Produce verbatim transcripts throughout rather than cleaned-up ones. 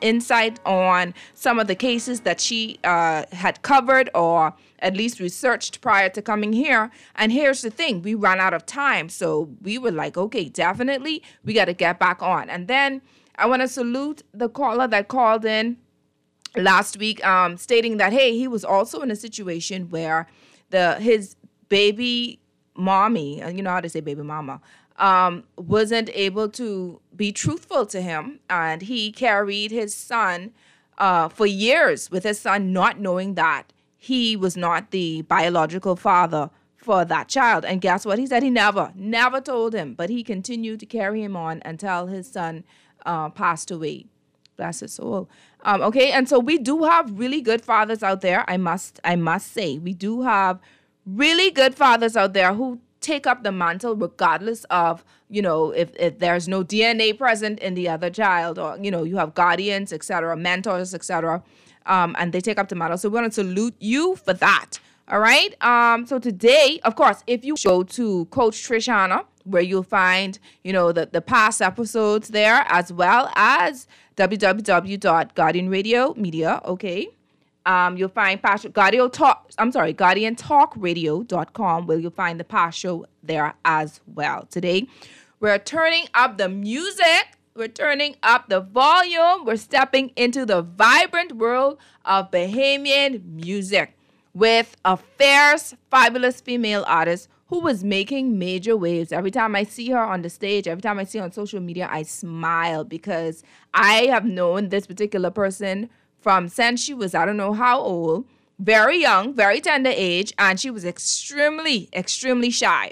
insight on some of the cases that she uh, had covered or at least researched prior to coming here. And here's the thing, we ran out of time. So we were like, okay, definitely, we got to get back on. And then I want to salute the caller that called in last week, um, stating that, hey, he was also in a situation where the his baby mommy, you know how to say baby mama, um, wasn't able to be truthful to him. And he carried his son uh, for years with his son not knowing that he was not the biological father for that child. And guess what? He said he never, never told him, but he continued to carry him on until his son uh, passed away. Bless his soul. Um, okay, and so we do have really good fathers out there. I must, I must say, we do have really good fathers out there who take up the mantle regardless of, you know, if, if there's no D N A present in the other child, or, you know, you have guardians, et cetera, mentors, et cetera, um, and they take up the mantle. So we want to salute you for that. All right. Um, so today, of course, if you go to Coach Trish Hanna, where you'll find, you know, the, the past episodes there, as well as w w w dot guardian radio media, okay? Um, you'll find past Guardian Talk, I'm sorry, guardian talk radio dot com, where you'll find the past show there as well. Today, we're turning up the music. We're turning up the volume. We're stepping into the vibrant world of Bahamian music with a fierce, fabulous female artist who was making major waves. Every time I see her on the stage, every time I see her on social media, I smile because I have known this particular person from since she was, I don't know how old, very young, very tender age, and she was extremely, extremely shy.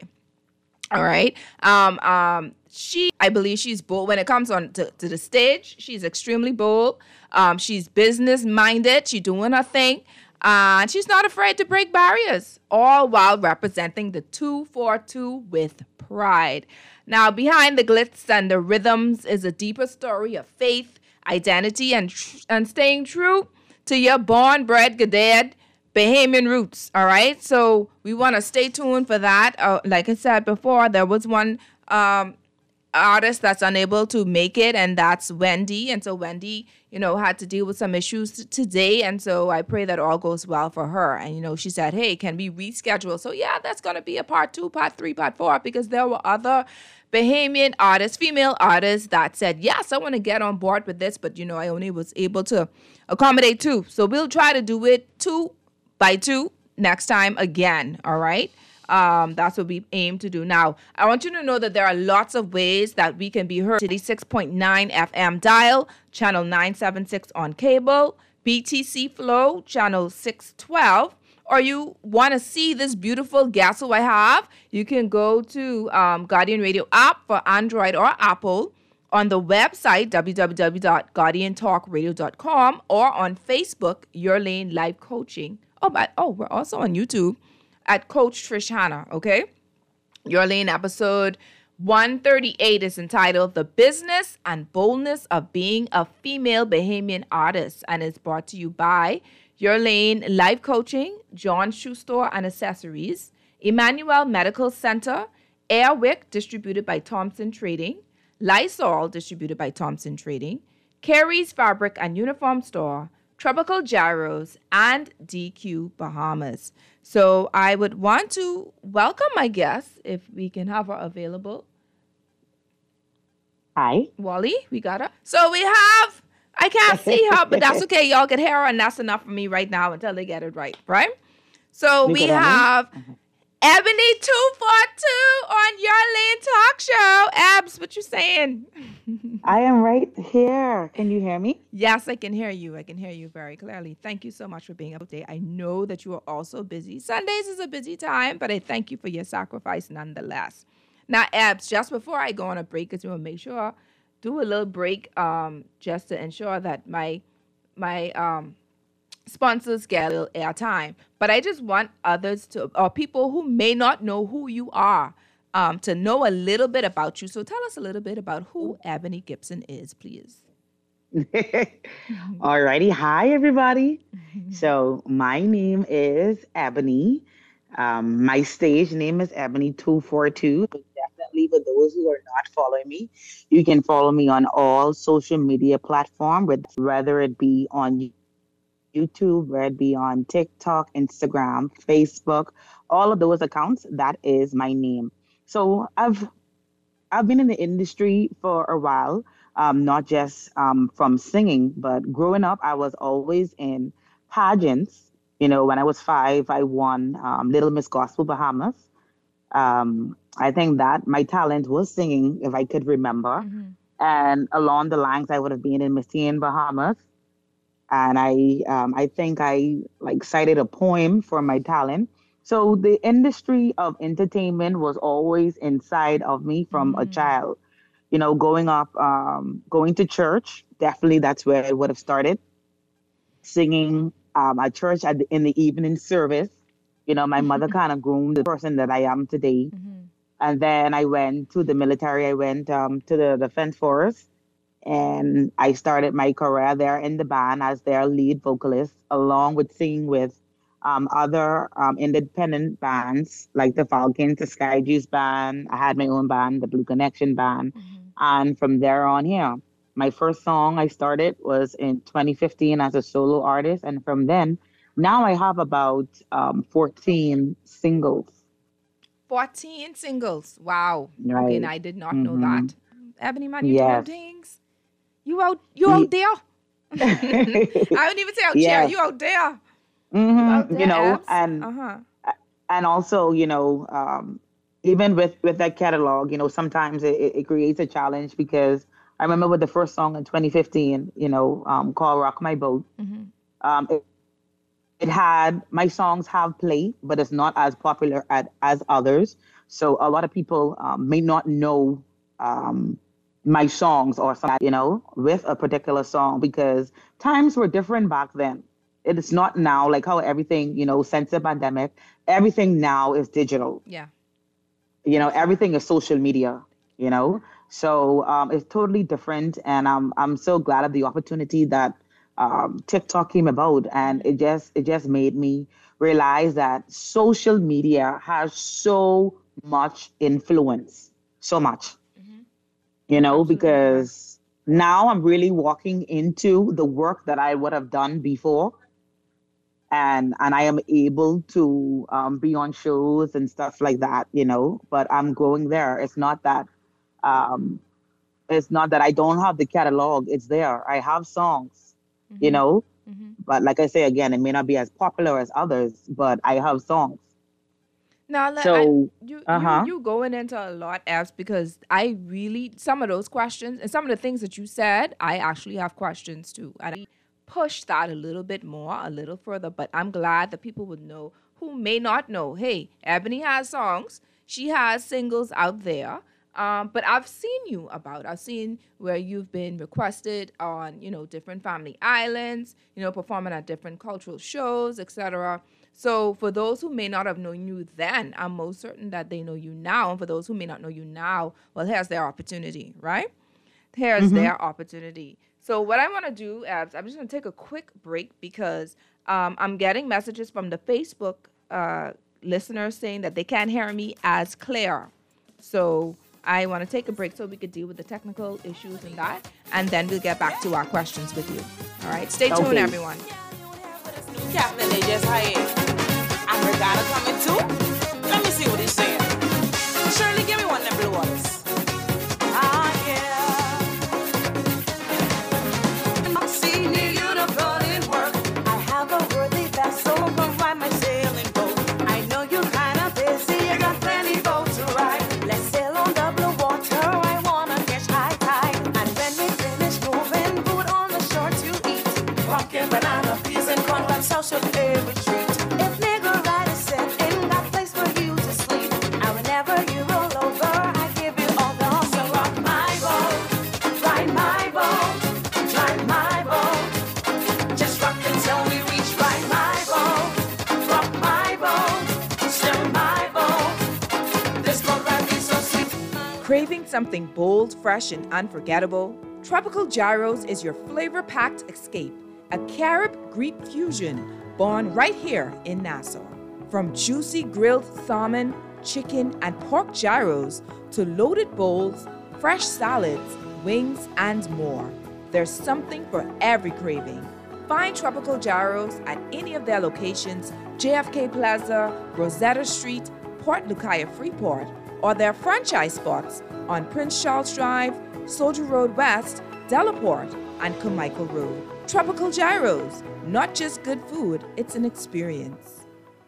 All right. Um, um, she, I believe she's bold when it comes on to, to the stage. She's extremely bold. Um, she's business minded. She's doing her thing. Uh, and she's not afraid to break barriers, all while representing the two four two with pride. Now, behind the glitz and the rhythms is a deeper story of faith, identity, and and staying true to your born-bred, G'day Bahamian roots, all right? So we want to stay tuned for that. Uh, like I said before, there was one um, artist that's unable to make it, and that's Wendy. And so Wendy, you know, had to deal with some issues t- today, and so I pray that all goes well for her. And, you know, she said, hey, can we reschedule? So, yeah, that's going to be a part two, part three, part four, because there were other Bahamian artists, female artists that said, yes, I want to get on board with this, but, you know, I only was able to accommodate two. So we'll try to do it two by two next time again, all right? Um, that's what we aim to do. Now, I want you to know that there are lots of ways that we can be heard. eighty-six point nine F M dial, channel nine seventy-six on cable, B T C Flow, channel six twelve. Or you want to see this beautiful guest who I have, you can go to um, Guardian Radio app for Android or Apple, on the website, w w w dot guardian talk radio dot com, or on Facebook, Your Lane Life Coaching. Oh, but oh, we're also on YouTube at Coach Trish Hanna, okay? Your Lane episode one thirty-eight is entitled The Business and Boldness of Being a Female Bahamian Artist, and is brought to you by Your Lane Life Coaching, John Shoe Store and Accessories, Emmanuel Medical Center, Airwick, distributed by Thompson Trading, Lysol, distributed by Thompson Trading, Carey's Fabric and Uniform Store, Tropical Gyros, and D Q Bahamas. So I would want to welcome my guest, if we can have her available. Hi. Wally, we got her. So we have, I can't see her, but that's okay. Y'all can hear her, and that's enough for me right now until they get it right, right? So we, we have Ebony two forty-two on Your Lane Talk Show. Abs, what you saying? I am right here. Can you hear me? Yes, I can hear you. I can hear you very clearly. Thank you so much for being up today. I know that you are also busy. Sundays is a busy time, but I thank you for your sacrifice nonetheless. Now, Abs, just before I go on a break, because we want to make sure, do a little break um, just to ensure that my my um, sponsors get a little airtime. But I just want others to, or people who may not know who you are, um, to know a little bit about you. So tell us a little bit about who Ebony Gibson is, please. Alrighty. Hi, everybody. So my name is Ebony. Um, my stage name is Ebony two forty-two. Definitely definitely for those who are not following me, you can follow me on all social media platform, with whether it be on YouTube, whether it be on TikTok, Instagram, Facebook, all of those accounts. That is my name. So I've I've been in the industry for a while, um, not just um, from singing, but growing up, I was always in pageants. You know, when I was five, I won um, Little Miss Gospel Bahamas. Um, I think that my talent was singing, if I could remember. Mm-hmm. And along the lines, I would have been in Miss Teen Bahamas. And I, um, I think I like cited a poem for my talent. So the industry of entertainment was always inside of me from a Mm. child. You know, growing up, um, going to church, definitely that's where it would have started. Singing um, at church at the, in the evening service. You know, my mother kind of groomed the person that I am today. Mm-hmm. And then I went to the military. I went um, to the Defense Force, and I started my career there in the band as their lead vocalist, along with singing with um, other um, independent bands like the Falcons, the Sky Juice Band. I had my own band, the Blue Connection Band. Mm-hmm. And from there on here, my first song I started was in twenty fifteen as a solo artist. And from then, now I have about um, fourteen singles, fourteen singles. Wow. Okay, and right? I did not know Mm-hmm. that. Ebony man, you doing Yes. things. You out you out Ye- there. I wouldn't even say out here. yes. You out there. You out Hmm. You there, know, Abs. and Uh-huh. and also, you know, um, even with with that catalog, you know, sometimes it, it it creates a challenge because I remember with the first song in twenty fifteen, you know, um, called "Rock My Boat." Mm-hmm. Um, it, it had my songs have play, but it's not as popular as, as others. So a lot of people um, may not know um, my songs or something, you know, with a particular song because times were different back then. It is not now like how everything, you know, since the pandemic, everything now is digital. Yeah. You know, Absolutely. everything is social media, you know. So um, it's totally different, and I'm I'm so glad of the opportunity that um, TikTok came about, and Mm-hmm. it just it just made me realize that social media has so much influence, so much, Mm-hmm. you know, Absolutely correct. because now I'm really walking into the work that I would have done before, and and I am able to um, be on shows and stuff like that, you know. But I'm going there. It's not that um, it's not that I don't have the catalog. It's there. I have songs, you Mm-hmm. know. Mm-hmm. But like I say again, it may not be as popular as others, but I have songs. Now, let I So, you uh you huh. you going into a lot, Abs, because I really some of those questions and some of the things that you said, I actually have questions too, and I push that a little bit more, a little further. But I'm glad that people would know who may not know. Hey, Ebony has songs. She has singles out there. Um, but I've seen you about. I've seen where you've been requested on, you know, different family islands, you know, performing at different cultural shows, et cetera. So for those who may not have known you then, I'm most certain that they know you now. And for those who may not know you now, well, here's their opportunity, right? Here's Mm-hmm. their opportunity. So what I want to do, Abs, I'm just going to take a quick break because um, I'm getting messages from the Facebook uh, listeners saying that they can't hear me as clear. So I want to take a break so we could deal with the technical issues and that, and then we'll get back to our questions with you. All right, stay tuned, Okay. everyone. Captain, they just hired. I heard Ghana coming too. Let me see what he's saying. Shirley, give me one of them blue ones. Ah, yeah. I see near you to go in work. I have a worthy vessel, come ride my sailing boat. I know you're kind of busy, you got plenty boat to ride. Let's sail on the blue water, I wanna catch high tide. And when we finish moving, food on the shore to eat. Pumpkin, banana, peas, and corn, but so should every treat. If nigga ride is set in, got place for you to sleep. And whenever you roll over, I give you all the hustle. So rock my boat, ride my boat, drive my boat. Just rock until we reach ride my boat, rock my boat, steer my boat. This boat ride be so sweet. Craving something bold, fresh, and unforgettable? Tropical Gyros is your flavor-packed escape, a Carib Greek fusion born right here in Nassau. From juicy grilled salmon, chicken, and pork gyros to loaded bowls, fresh salads, wings, and more. There's something for every craving. Find Tropical Gyros at any of their locations, J F K Plaza, Rosetta Street, Port Lucaya Freeport, or their franchise spots on Prince Charles Drive, Soldier Road West, Delaport, and Carmichael Road. Tropical Gyros, not just good food, it's an experience.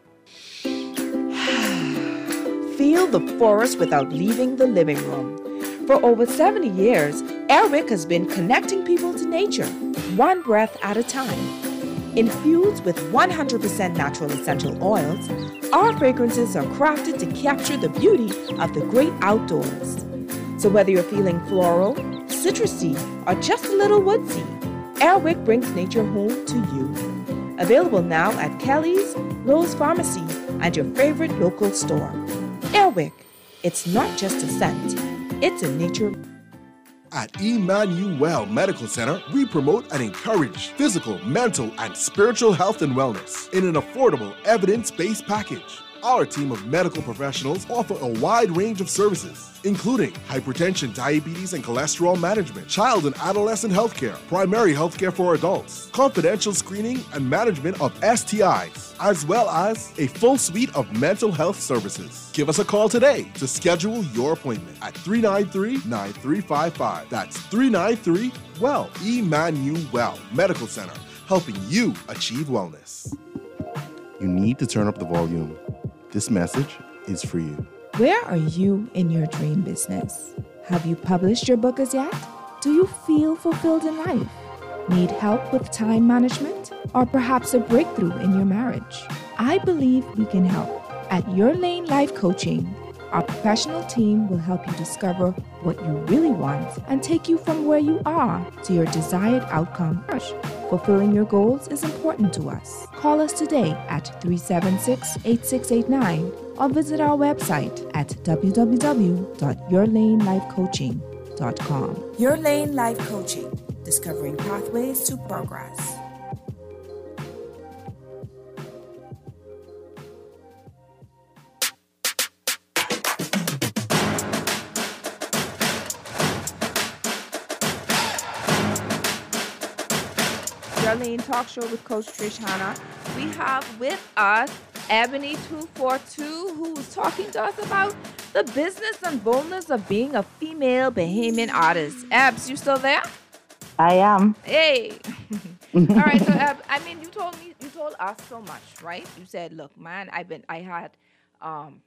Feel the forest without leaving the living room. For over seventy years, Airwick has been connecting people to nature, one breath at a time. Infused with one hundred percent natural essential oils, our fragrances are crafted to capture the beauty of the great outdoors. So whether you're feeling floral, citrusy, or just a little woodsy, Airwick brings nature home to you. Available now at Kelly's, Lowe's Pharmacy, and your favorite local store. Airwick, it's not just a scent, it's a nature. At Emmanuel Medical Center, we promote and encourage physical, mental, and spiritual health and wellness in an affordable, evidence-based package. Our team of medical professionals offer a wide range of services, including hypertension, diabetes, and cholesterol management, child and adolescent health care, primary health care for adults, confidential screening and management of S T Is, as well as a full suite of mental health services. Give us a call today to schedule your appointment at three nine three, nine three five five. That's three nine three, well, Emmanuel Medical Center, helping you achieve wellness. You need to turn up the volume. This message is for you. Where are you in your dream business? Have you published your book as yet? Do you feel fulfilled in life? Need help with time management? Or perhaps a breakthrough in your marriage? I believe we can help. At Your Lane Life Coaching, our professional team will help you discover what you really want and take you from where you are to your desired outcome. Fulfilling your goals is important to us. Call us today at three seven six, eight six eight nine or visit our website at w w w dot your lane life coaching dot com. Your Lane Life Coaching, discovering pathways to progress. Your Lane Talk Show with Coach Trish Hanna. We have with us Ebony two forty-two, who's talking to us about the business and boldness of being a female Bahamian artist. Ebs, you still there? I am. Hey. All right, so Eb, I mean, you told me, you told us so much, right? You said, look, man, I've been, I had um,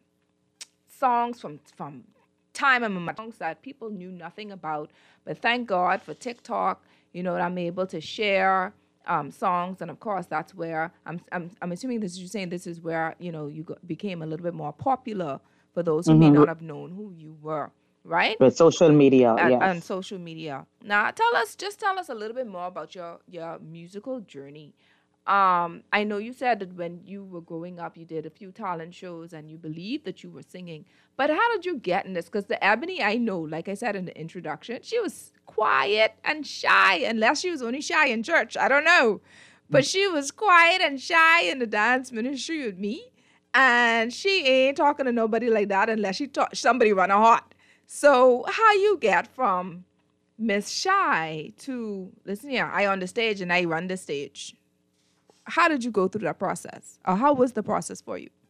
songs from from time and my songs that people knew nothing about, but thank God for TikTok. You know, I'm able to share um, songs, and of course, that's where I'm. I'm. I'm assuming this. You're saying this is where you know you got, became a little bit more popular for those who may Mm-hmm. not have known who you were, right? With social media, And, yes. and social media. Now, tell us, just tell us a little bit more about your your musical journey. Um, I know you said that when you were growing up, you did a few talent shows and you believed that you were singing. But how did you get in this? Because the Ebony I know, like I said in the introduction, she was quiet and shy, unless she was only shy in church. I don't know. But she was quiet and shy in the dance ministry with me. And she ain't talking to nobody like that unless she talk, somebody run her hot. So how you get from Miss Shy to, listen here, I on the stage and I run the stage. How did you go through that process? Or how was the process for you?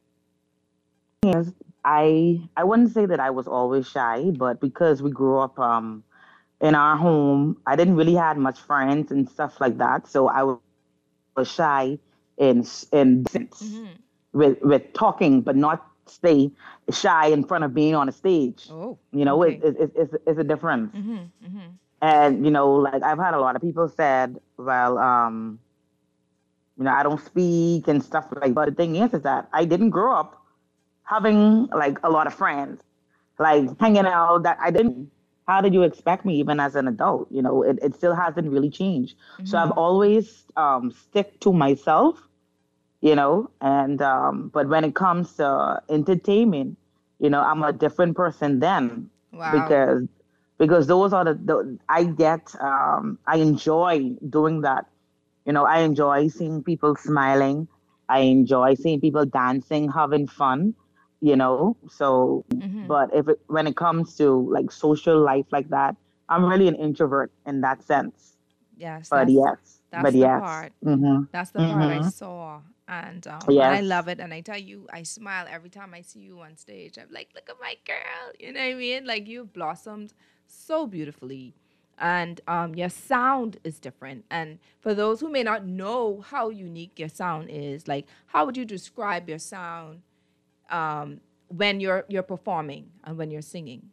Yes, I I wouldn't say that I was always shy, but because we grew up um in our home, I didn't really have much friends and stuff like that. So I wa- was shy in s- in sense Mm-hmm. with with talking, but not stay shy in front of being on a stage. Oh, You know, okay. it, it, it, it's it's a difference. Mm-hmm, mm-hmm. And you know, like I've had a lot of people said, well, um, you know, I don't speak and stuff like. But the thing is, is that I didn't grow up having like a lot of friends, like hanging out. That I didn't. How did you expect me even as an adult? You know, it, it still hasn't really changed. So I've always um stick to myself, you know, and um, but when it comes to entertainment, you know, I'm a different person then Wow. because because those are the, the I get um I enjoy doing that. You know, I enjoy seeing people smiling. I enjoy seeing people dancing, having fun. you know. So, Mm-hmm. but if it when it comes to like social life like that, I'm really an introvert in that sense. Yes, But that's yes, that's but the yes, part. mhm, That's the part I mhm, saw. And um and I yes. love it. And I tell you, I smile every time I see you on stage. I'm like, look at my girl. You know what I mean? Like you've blossomed so beautifully. And um your sound is different. And for those who may not know how unique your sound is, like how would you describe your sound um when you're you're performing and when you're singing?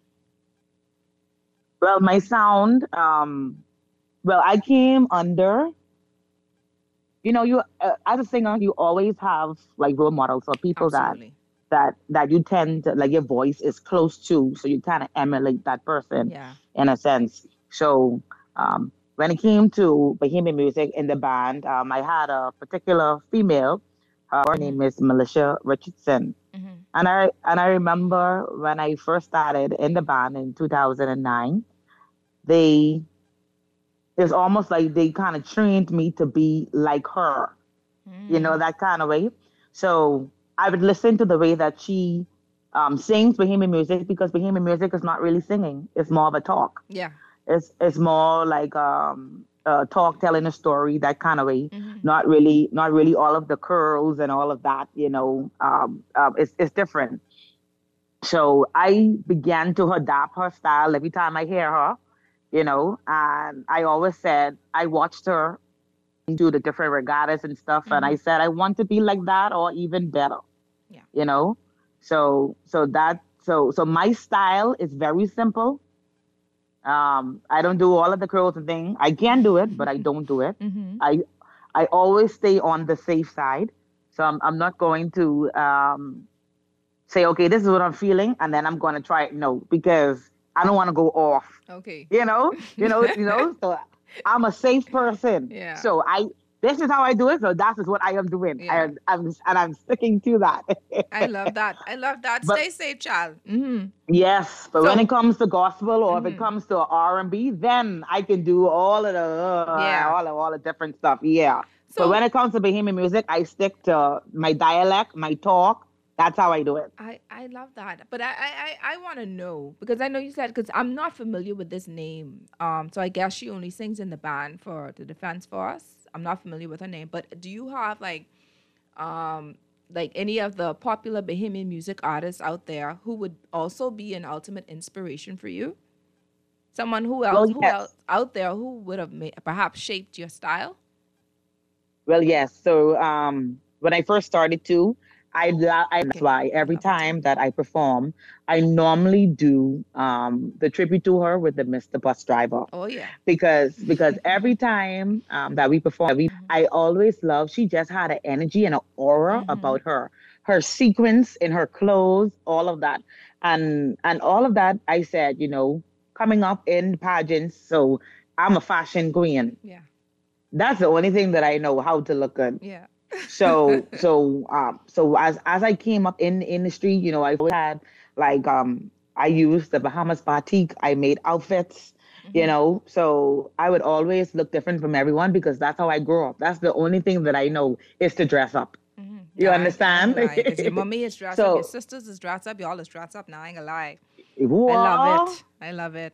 Well, my sound, um, well, I came under, you know, you uh, as a singer, you always have like role models or people that Absolutely. that that you tend to like your voice is close to, so you kind of emulate that person Yeah. in a sense. So um, when it came to Bohemian music in the band, um, I had a particular female. Her Mm-hmm. name is Militia Richardson, Mm-hmm. and I and I remember when I first started in the band in two thousand nine. They It's almost like they kind of trained me to be like her, you know, Mm. that kind of way. So I would listen to the way that she um, sings Bohemian music because Bohemian music is not really singing. It's more of a talk. Yeah. It's it's more like um, a talk telling a story, that kind of way. Mm-hmm. Not really, not really all of the curls and all of that. You know, um, um, it's it's different. So I began to adapt her style every time I hear her, you know, and I always said I watched her do the different regattas and stuff, and Mm-hmm. I said I want to be like that or even better, Yeah. you know. So so that so so my style is very simple. Um, I don't do all of the curls and thing. I can do it, but I don't do it. Mm-hmm. I I always stay on the safe side. So I'm I'm not going to um say, okay, this is what I'm feeling, and then I'm gonna try it. No, because I don't want to go off. Okay. You know, you know, you know. So I'm a safe person. Yeah. So I this is how I do it. So that is what I am doing. Yeah. And I'm and I'm sticking to that. I love that. I love that. But Stay safe, child. Mm-hmm. yes, but when it So, comes to gospel or if it mm-hmm. comes to R and B, then I can do all of the uh, Yeah. all of all the different stuff. Yeah. But when So it comes to Bohemian music, I stick to my dialect, my talk. That's how I do it. I I love that. But I I I, I want to know because I know you said because I'm not familiar with this name. Um. So I guess she only sings in the band for the Defense Force. I'm not familiar with her name. But do you have like um like any of the popular Bahamian music artists out there who would also be an ultimate inspiration for you? Someone who Well, else who else yes. out there who would have ma- perhaps shaped your style? Well, yes. So um, when I first started to, I, la- I that's Okay, why I'd every love it to. time that I perform, I normally do um, the tribute to her with the mister Bus Driver Oh yeah. because because every time um, that we perform, Mm-hmm. I always love. She just had an energy and an aura Mm-hmm. about her, her sequence in her clothes, all of that, and and all of that. I said, you know, coming up in pageants, so I'm a fashion queen. Yeah. That's the only thing that I know how to look good. Yeah. So so um so as as I came up in the industry, you know, I had like um I used the Bahamas batik. I made outfits, you Mm-hmm. know. So I would always look different from everyone because that's how I grew up. That's the only thing that I know is to dress up. Mm-hmm. You Yeah, I ain't, I ain't understand? gonna lie. Because your mommy is dressed up, your So sisters is dressed up, y'all is dressed up. Now I ain't gonna lie. I love what? it. I love it.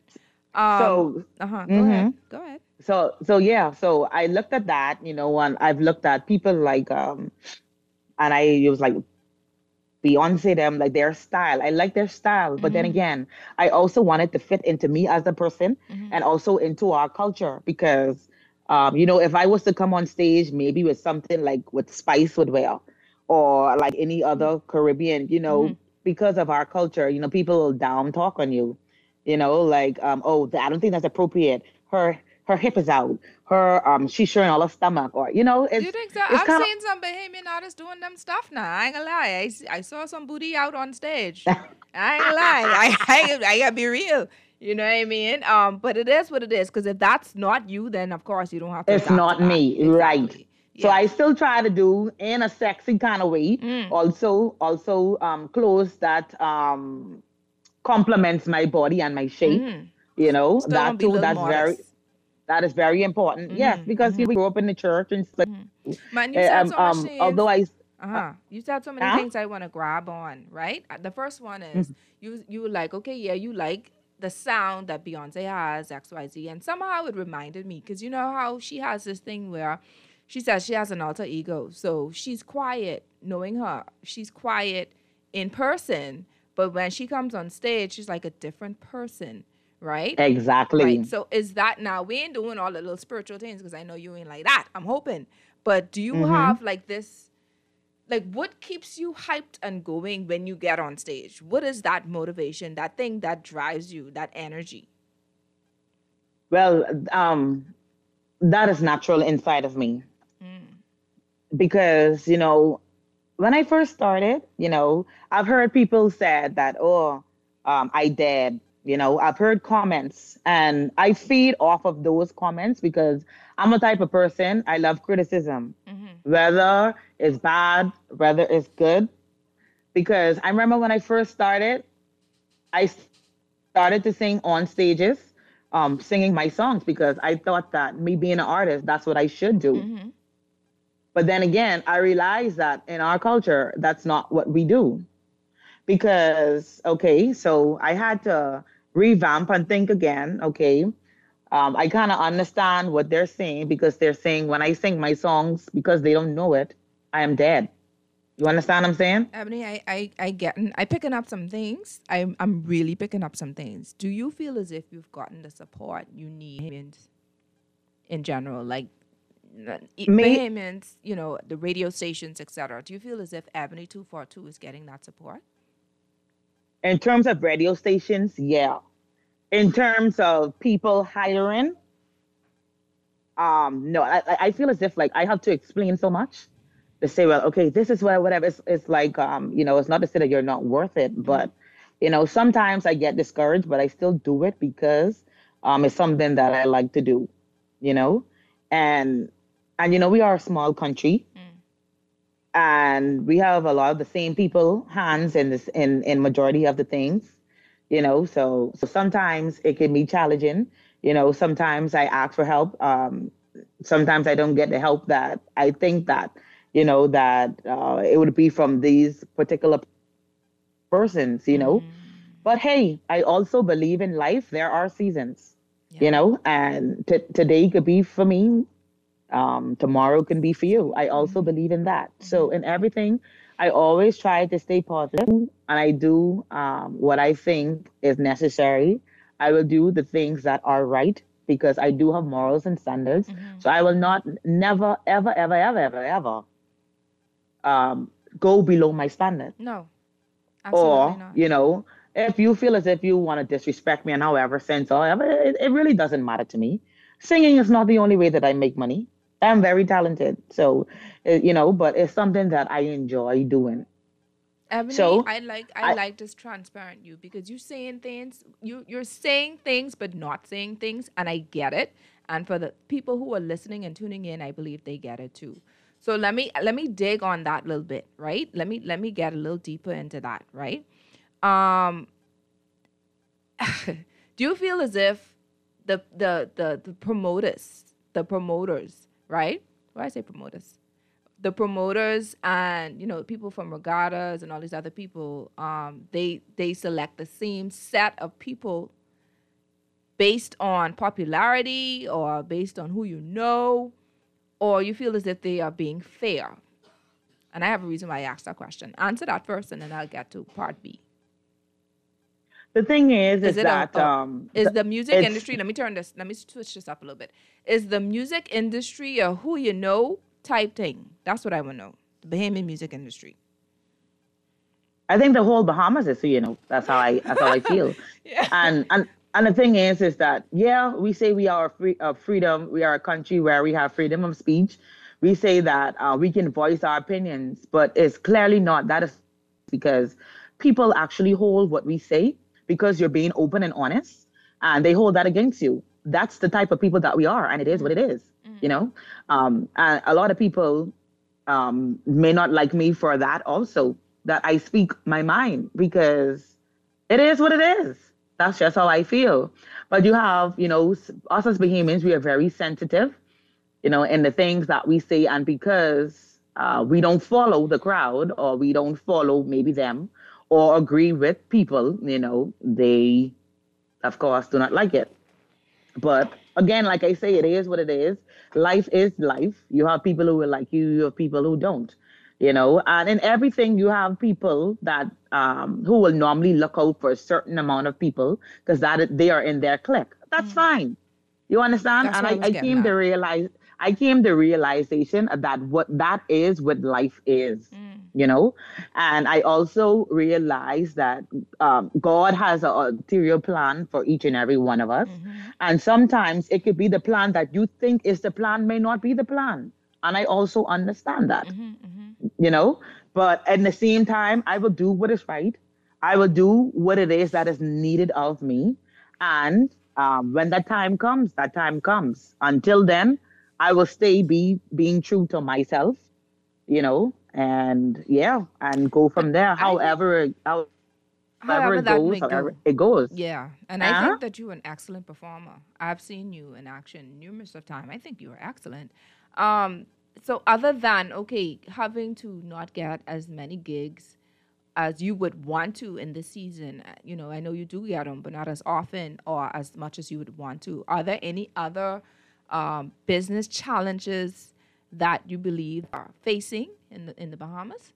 Um, So uh-huh. Go ahead. mhm. Go ahead. So so yeah, so I looked at that, you know, and I've looked at people like um and I it was like Beyonce them, like their style. I like their style. But then Mm-hmm. again, I also wanted to fit into me as a person Mm-hmm. and also into our culture because um, you know, if I was to come on stage maybe with something like what Spice would wear or like any other Caribbean, you Mm-hmm. know, because of our culture, you know, people will down talk on you. You know, like um, oh, I don't think that's appropriate. Her her hip is out. Her um she's showing all her stomach or you know, You it's think so? it's I've kind seen some Bahamian artists doing them stuff now. I ain't gonna lie. I, s- I saw some booty out on stage. of I ain't gonna lie. I, I, I gotta be real. You know what I mean? Um, but it is what it is. Because if that's not you, then of course you don't have to It's adapt to not that. me, right? Exactly. So Yeah. I still try to do in a sexy kind of way. Mm. Also, also um, clothes that um complements my body and my shape. Mm-hmm. You know Still want that to be a too. little That's very modest. that is very important. Yes, Mm-hmm. because you Mm-hmm. know we grew up in the church and so, Mm-hmm. Man, you uh, said um so much um although things. I Uh-huh. You said so many Huh? things I want to grab on, right? Uh, The first one is you you were like, okay, yeah, you like the sound that Beyonce has, X Y Z. And somehow it reminded me, because you know how she has this thing where she says she has an alter ego. So she's quiet, knowing her. She's quiet in person, but when she comes on stage, she's like a different person, right? Right. Exactly. So is that now? We ain't doing all the little spiritual things because I know you ain't like that. I'm hoping. But do you Mm-hmm. have like this? Like, what keeps you hyped and going when you get on stage? What is that motivation, that thing that drives you, that energy? Well, um, that is natural inside of me because, you know, when I first started, you know, I've heard people said that, oh, um, I did. You know, I've heard comments and I feed off of those comments because I'm a type of person, I love criticism, whether it's bad, whether it's good. Because I remember when I first started, I started to sing on stages, um, singing my songs because I thought that me being an artist, that's what I should do. But then again, I realized that in our culture, that's not what we do. Because, okay, so I had to revamp and think again, okay. Um, I kind of understand what they're saying because they're saying when I sing my songs, because they don't know it, I am dead. You understand what I'm saying? Ebony, I, I, I getting, I picking up some things. I'm, I'm really picking up some things. Do you feel as if you've gotten the support you need in, in general, like n- e- Me, Bahamians, you know, the radio stations, et cetera? Do you feel as if Ebony two forty-two is getting that support? in terms of radio stations, yeah. In terms of people hiring, um, no, I, I I feel as if like I have to explain so much to say, well, okay, this is what whatever. It's, it's like, um, you know, it's not to say that you're not worth it, but you know, sometimes I get discouraged, but I still do it because um, it's something that I like to do, you know, and and you know, we are a small country, and we have a lot of the same people hands in this in in majority of the things, you know. So so sometimes it can be challenging, you know. Sometimes I ask for help. Um, sometimes I don't get the help that I think that, you know, that uh, it would be from these particular persons, you know. But hey, I also believe in life. There are seasons, you Yeah. know, and t- today could be for me, um, tomorrow can be for you. I also believe in that. So in everything, I always try to stay positive, and I do um, what I think is necessary. I will do the things that are right because I do have morals and standards. So I will not, never, ever, ever, ever, ever, ever um, go below my standard. No, absolutely Or, not. you know, if you feel as if you want to disrespect me in however sense or however, it, it really doesn't matter to me. Singing is not the only way that I make money. I'm very talented. So, uh, you know, but it's something that I enjoy doing. Ebony, So, I like I I, like this transparent you because you saying things, you you're saying things but not saying things, and I get it. And for the people who are listening and tuning in, I believe they get it too. So let me let me dig on that a little bit, right? Let me let me get a little deeper into that, right? Um, do you feel as if the the the the promoters, the promoters, right? Why I say promoters? The promoters and you know people from regattas and all these other people, um they they select the same set of people based on popularity or based on who you know, or you feel as if they are being fair? And I have a reason why I asked that question. Answer that first, and then I'll get to part B. the thing is, Is is it a, that a um, is th- the music it's industry, let me turn this let me switch this up a little bit, is the music industry a who you know type thing? That's what I want to know. The Bahamian music industry. I think the whole Bahamas is, you know, that's how I that's how I feel. Yeah. And and and the thing is, is that yeah, we say we are free of freedom. We are a country where we have freedom of speech. We say that uh, we can voice our opinions, but it's clearly not. That is because people actually hold what we say because you're being open and honest, and they hold that against you. That's the type of people that we are, and it is what it is. You know, um, and a lot of people um, may not like me for that also, that I speak my mind because it is what it is. That's just how I feel. But you have, you know, us as Bahamians, we are very sensitive, you know, in the things that we say. And because uh, we don't follow the crowd, or we don't follow maybe them, or agree with people, you know, they, of course, do not like it. But again, like I say, it is what it is. Life is life. You have people who will like you, you have people who don't, you know, and in everything, you have people that um, who will normally look out for a certain amount of people because that they are in their clique. That's fine. You understand? That's And what I I, was I getting came to at. realize, I came to realization that what that is what life is, you know? And I also realized that um, God has a ulterior plan for each and every one of us. And sometimes it could be the plan that you think is the plan may not be the plan. And I also understand that, you know? But at the same time, I will do what is right. I will do what it is that is needed of me. And um, when that time comes, that time comes. Until then, I will stay be being true to myself, you know, and yeah, and go But from there. I think, However, however however it that goes, may however go, it goes. yeah. And I Uh-huh. think that you're an excellent performer. I've seen you in action numerous of time. I think you are excellent. Um, so other than okay, having to not get as many gigs as you would want to in this season, uh, you know, I know you do get them, but not as often or as much as you would want to. Are there any other um, business challenges that you believe are facing in the in the Bahamas?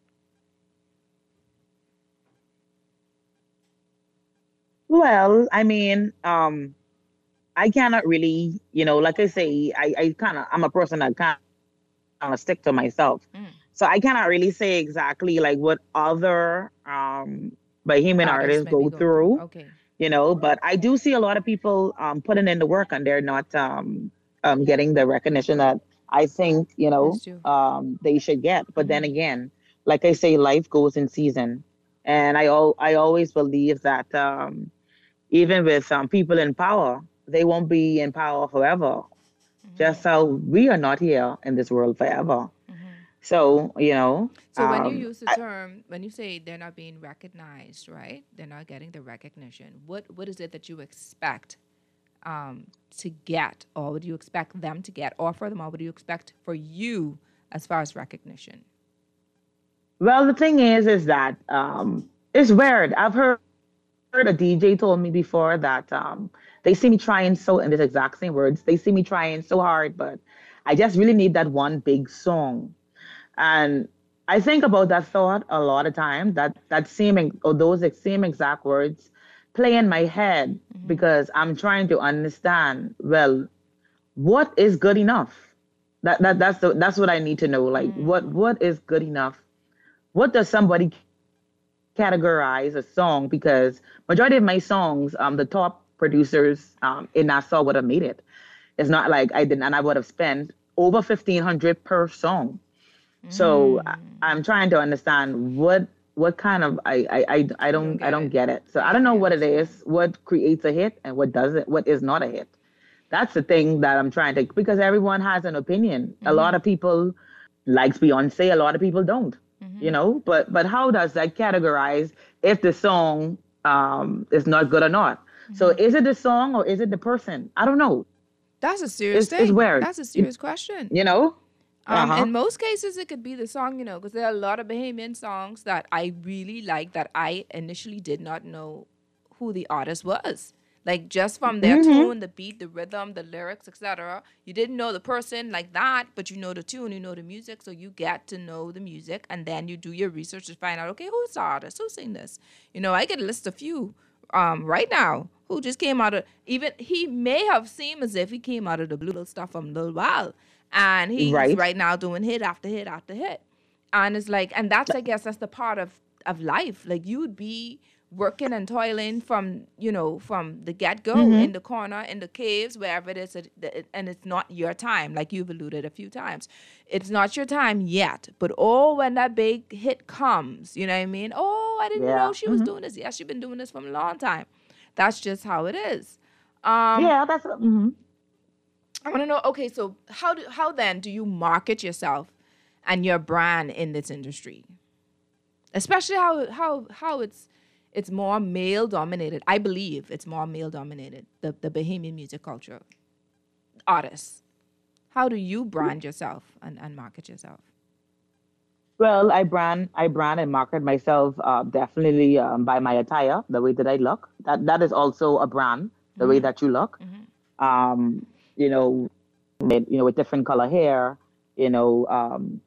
Well, I mean, um, I cannot really, you know, like I say, I, I kind of, I'm a person that kind of stick to myself. So I cannot really say exactly like what other um, Bahamian Artists artists may be go going through. through, Okay. you know, but I do see a lot of people um, putting in the work and they're not um, um, getting the recognition that I think, you That's know, true. um, they should get. But then again, like I say, life goes in season. And I, al- I always believe that um, even with um, people in power, they won't be in power forever. Just so we are not here in this world forever. So, you know, So when you um, use the I, term, when you say they're not being recognized, right? They're not getting the recognition. What what is it that you expect um, to get, or would you expect them to get, or furthermore, what do you expect for you as far as recognition? well, the thing is, is that um, it's weird. I've heard a D J told me before that um, they see me trying so, in this exact same words, they see me trying so hard, but I just really need that one big song. And I think about that thought a lot of times. That that same ex- or those ex- same exact words play in my head because I'm trying to understand. Well, what is good enough? That that that's the, that's what I need to know. Like what what is good enough? What does somebody categorize a song? Because majority of my songs, um, the top producers um in Nassau would have made it. It's not like I didn't, and I would have spent over fifteen hundred per song. So I- I'm trying to understand what what kind of I, I I I You don't don't I get don't it. get it. So I Yeah, don't know I what it understand. is, what creates a hit and what doesn't, what is not a hit. That's the thing that I'm trying to, because everyone has an opinion. A lot of people likes Beyonce, a lot of people don't. You know, but but how does that categorize if the song um is not good or not? So is it the song or is it the person? I don't know. That's a serious It's it's thing. weird. That's a You, serious question. you know? Um, Uh-huh. in most cases, it could be the song, you know, because there are a lot of Bahamian songs that I really like that I initially did not know who the artist was. Like just from their Mm-hmm. tune, the beat, the rhythm, the lyrics, et cetera. You didn't know the person like that, but you know the tune, you know the music, so you get to know the music, and then you do your research to find out, okay, who's the artist, who sing this? You know, I could list a few um, right now who just came out of, even he may have seemed as if he came out of the blue little stuff from Lil Wild, and he's Right. right now doing hit after hit after hit, and it's like, and that's, I guess that's the part of of life. Like you would be working and toiling from, you know, from the get-go Mm-hmm. in the corner, in the caves, wherever it is, it- it- and it's not your time, like you've alluded a few times. It's not your time yet, but oh, when that big hit comes, you know what I mean? Oh, I didn't know Yeah. she was Mm-hmm. doing this. Yes, she's been doing this from a long time. That's just how it is. Um, Yeah, that's mm-hmm. I want to know, okay, so how do how then do you market yourself and your brand in this industry? Especially how how how it's it's more male dominated. I believe it's more male dominated, the the Bahamian music culture. Artists. How do you brand yourself and, and market yourself? Well, I brand, I brand and market myself uh, definitely um, by my attire, the way that I look. That that is also a brand, the way Mm-hmm. that you look. Mm-hmm. Um, you know, with, you know, with different color hair. You know, um,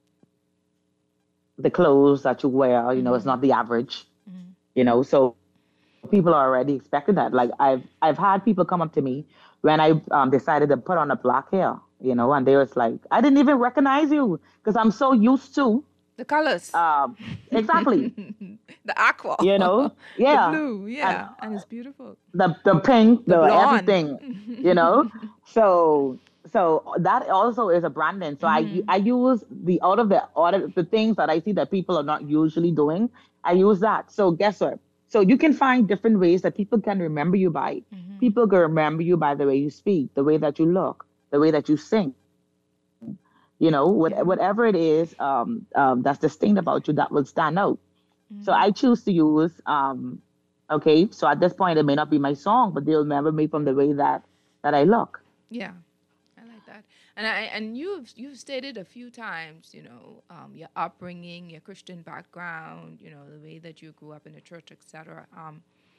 the clothes that you wear. You know, it's Mm-hmm. not the average. Mm-hmm. You know, so people are already expecting that. Like I've I've had people come up to me when I um, decided to put on a black hair. You know, and they was like, I didn't even recognize you because I'm so used to. The colors. Um, exactly. The aqua. You know, The yeah, blue. and Yeah. And it's beautiful. the the pink, The the blonde. everything, you know. So so that also is a branding. So I u- Mm-hmm. I use the out of the out of the things that I see that people are not usually doing. I use that. So guess what? So you can find different ways that people can remember you by. Mm-hmm. People can remember you by the way you speak, the way that you look, the way that you sing. You know, what, Yeah. whatever it is um, um, that's distinct about you that will stand out. So Mm-hmm. I choose to use, um, okay, so at this point it may not be my song, but they'll remember me from the way that that I look. Yeah. I like that. And I and you've you've stated a few times, you know, um, your upbringing, your Christian background, you know, the way that you grew up in the church, et cetera. Um,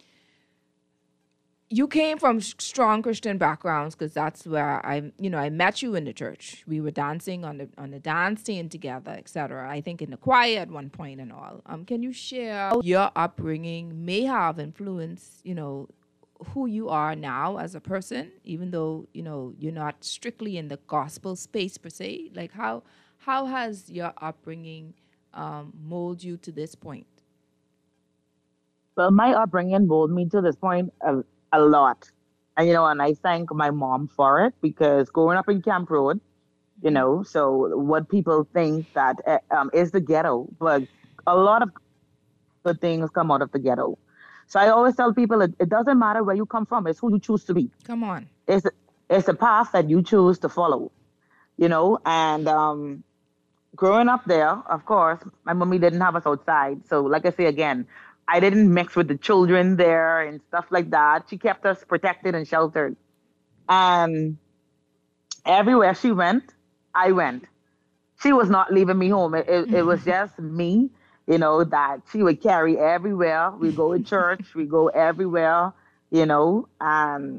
you came from s- strong Christian backgrounds because that's where I, you know, I met you in the church. We were dancing on the on the dance team together, et cetera. I think in the choir at one point and all. Um, can you share how your upbringing may have influenced, you know, who you are now as a person, even though you know you're not strictly in the gospel space per se? Like how how has your upbringing um, mold you to this point? Well, my upbringing molded me to this point a, a lot. And, you know, and I thank my mom for it because growing up in Camp Road, you Mm-hmm. know, so what people think that uh, um, is the ghetto, but a lot of good things come out of the ghetto. So I always tell people it, it doesn't matter where you come from, it's who you choose to be. Come on. It's, it's the path that you choose to follow, you know, and um, growing up there, of course, my mommy didn't have us outside. So, like I say again, I didn't mix with the children there and stuff like that. She kept us protected and sheltered. And everywhere she went, I went. She was not leaving me home. It, it, it was just me, you know, that she would carry everywhere. We go to church, we go everywhere, you know, and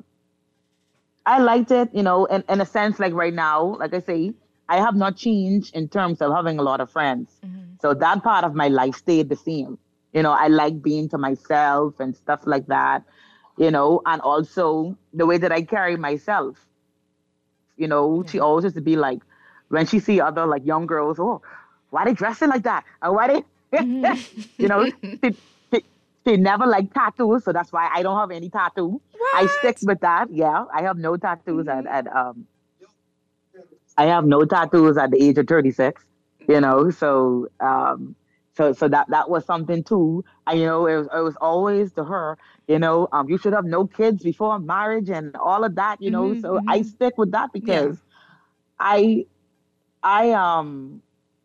I liked it, you know, in, in a sense, like right now, like I say, I have not changed in terms of having a lot of friends. Mm-hmm. So that part of my life stayed the same. You know, I like being to myself and stuff like that, you know, and also the way that I carry myself, you know, Yeah. she always used to be like, when she see other like young girls, oh, why they dressing like that? Or why they, you know, Mm-hmm. she, she, she never liked tattoos, so that's why I don't have any tattoo. I stick What? with that. Yeah, I have no tattoos at, Mm-hmm. at um I have no tattoos at the age of thirty-six, you know, so um so so that that was something too. And you know, it was it was always to her, you know, um you should have no kids before marriage and all of that, you know. Mm-hmm. So I Mm-hmm. stick with that Yeah. because I I um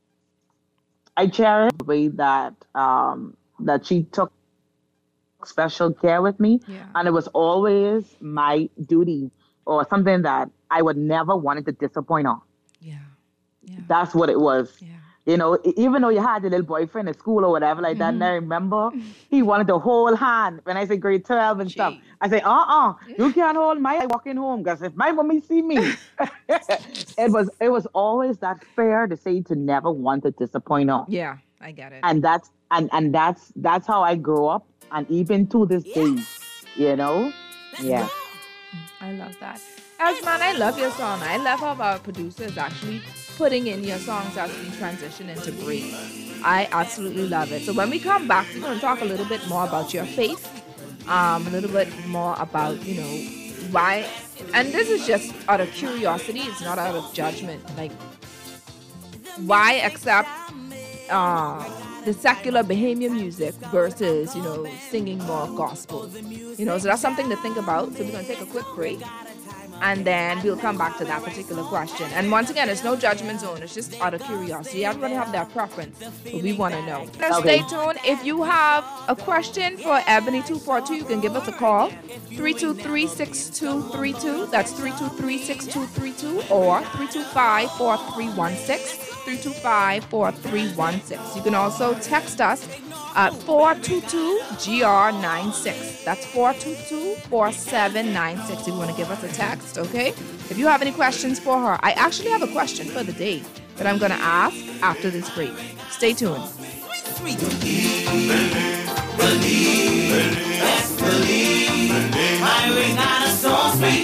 I cherish the way that um that she took special care with me. Yeah. And it was always my duty or something that I would never wanted to disappoint her. Yeah. Yeah. That's what it was. Yeah. You know, e- even though you had a little boyfriend at school or whatever like that, and Mm-hmm. I remember he wanted to hold hand when I say grade twelve and stuff. Jeez. I say, uh-uh, you can't hold my hand walking home because if my mommy see me, it was it was always that fair to say to never want to disappoint her. Yeah. I get it. And that's and and that's that's how I grew up and even to this day, you know? Yeah. I love that. Asman, I love your song. I love how our producer is actually putting in your songs as we transition into break. I absolutely love it. So when we come back, we're going to talk a little bit more about your faith, um, a little bit more about, you know, why. And this is just out of curiosity. It's not out of judgment. Like, why accept uh, the secular Bahamian music versus, you know, singing more gospel? You know, so that's something to think about. So we're going to take a quick break. And then we'll come back to that particular question. And once again, it's no judgment zone. It's just out of curiosity. Everybody have their preference, but we want to know. Now, Okay. stay tuned. If you have a question for Ebony two four two, you can give us a call. three two three, six two three two. That's three two three, six two three two or three two five, four three one six. three two five, four three one six. You can also text us at four two two G R nine six. That's four two two, four seven nine six if you want to give us a text, okay? If you have any questions for her, I actually have a question for the day that I'm going to ask after this break. Stay tuned. Sweet. Believe, believe, let's believe. My Rihanna so sweet.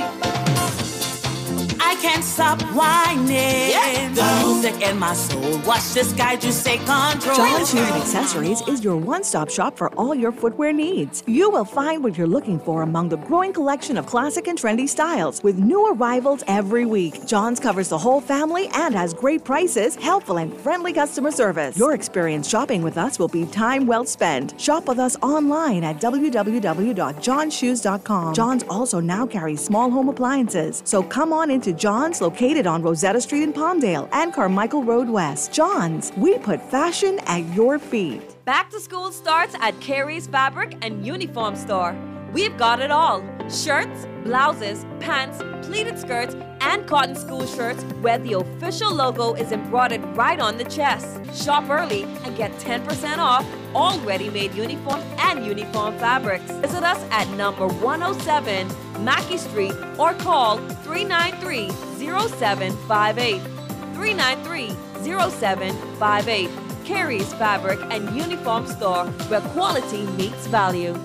I can't stop whining. Yeah. The music in my soul. Watch this guy just take control. John Shoes and Accessories is your one-stop shop for all your footwear needs. You will find what you're looking for among the growing collection of classic and trendy styles with new arrivals every week. John's covers the whole family and has great prices, helpful and friendly customer service. Your experience shopping with us will be time well spent. Shop with us online at w w w dot john shoes dot com. John's also now carries small home appliances, so come on into John's, located on Rosetta Street in Palmdale and Carmichael Road West. John's, we put fashion at your feet. Back to school starts at Carey's Fabric and Uniform Store. We've got it all. Shirts, blouses, pants, pleated skirts, and cotton school shirts where the official logo is embroidered right on the chest. Shop early and get ten percent off all ready-made uniforms and uniform fabrics. Visit us at number one oh seven Mackey Street or call three nine three, zero seven five eight. three nine three, zero seven five eight. Carey's Fabric and Uniform Store, where quality meets value.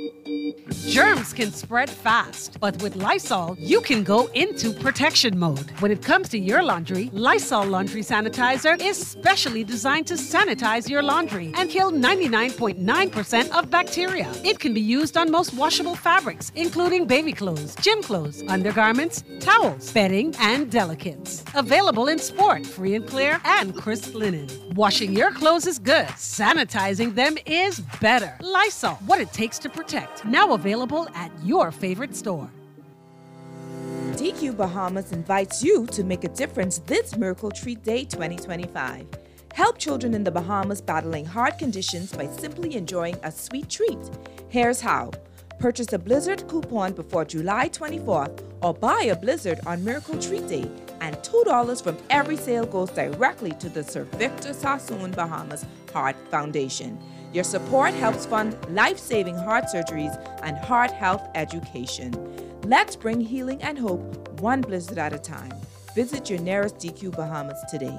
Germs can spread fast, but with Lysol, you can go into protection mode. When it comes to your laundry, Lysol Laundry Sanitizer is specially designed to sanitize your laundry and kill ninety-nine point nine percent of bacteria. It can be used on most washable fabrics, including baby clothes, gym clothes, undergarments, towels, bedding, and delicates. Available in sport, free and clear, and crisp linen. Washing your clothes is good. Sanitizing them is better. Lysol, what it takes to protect. Now available at your favorite store. D Q Bahamas invites you to make a difference this Miracle Treat Day twenty twenty-five. Help children in the Bahamas battling heart conditions by simply enjoying a sweet treat. Here's how. Purchase a Blizzard coupon before July twenty-fourth or buy a Blizzard on Miracle Treat Day, and two dollars from every sale goes directly to the Sir Victor Sassoon Bahamas Heart Foundation. Your support helps fund life-saving heart surgeries and heart health education. Let's bring healing and hope one blizzard at a time. Visit your nearest D Q Bahamas today.